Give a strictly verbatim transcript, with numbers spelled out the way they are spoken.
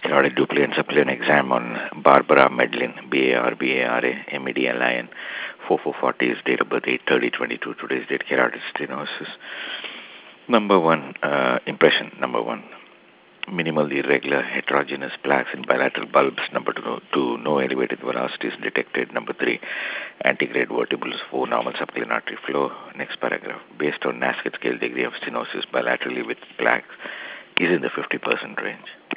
carotid duplicate and subclinic exam on Barbara Medlin, B A R B A R A M E D L I N, four four forty is date of birth, eight thirty twenty-two, today's date, carotid stenosis. Number one, uh, impression, number one, minimal irregular heterogeneous plaques in bilateral bulbs. Number two, two no elevated velocities detected. Number three, antegrade vertebrals, four normal subclinic artery flow. Next paragraph, based on NASCAR scale, degree of stenosis bilaterally with plaques is in the fifty percent range.